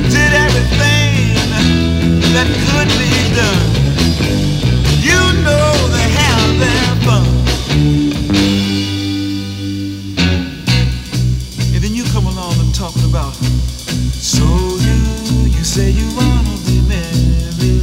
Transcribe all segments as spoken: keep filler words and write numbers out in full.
did everything that could be done. You know they have their fun. And then you come along and talking about, so you, you say you wanna be married.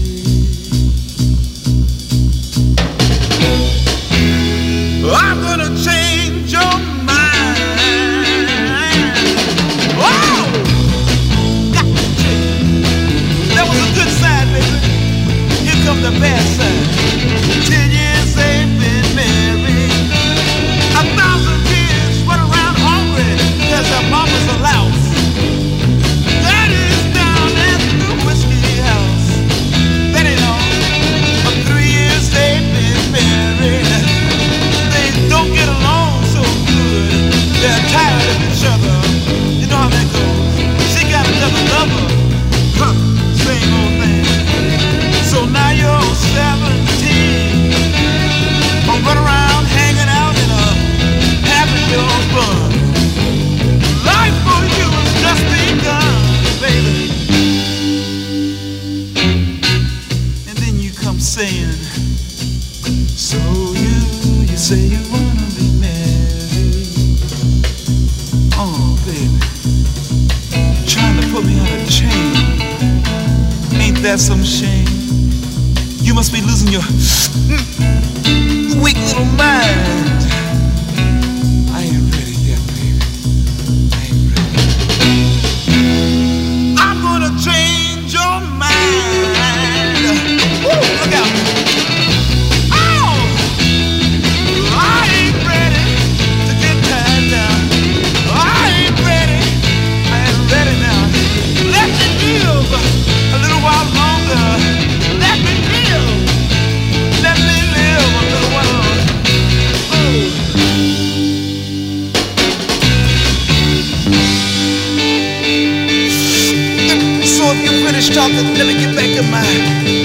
I'm gonna change your mind. Oh! Got to change. That was a good side, baby. Here comes the bad side. Ten years they've been married. A thousand kids run around hungry because their mama's a louse. Daddy's down at the whiskey house. That ain't all. For three years they've been married. They don't get along so good. They're tired of each other. You know how that goes. She got another lover. Huh, same old thing. So now you're seventeen. Don't run around hanging out in a having your fun. Life for you has just begun, baby. And then you come saying, so you, you say you wanna be married. Oh, baby, trying to put me on a chain. Ain't that some shame? You must be losing your weak little mind. I ain't ready yet, baby. I ain't ready. I'm gonna change your mind. Woo, look out. Oh! I ain't ready to get tied down. I ain't ready. I ain't ready now. Let me live a little while longer. Let me live. Let me live a little while. Oh. So if you finish talking, let me get back in my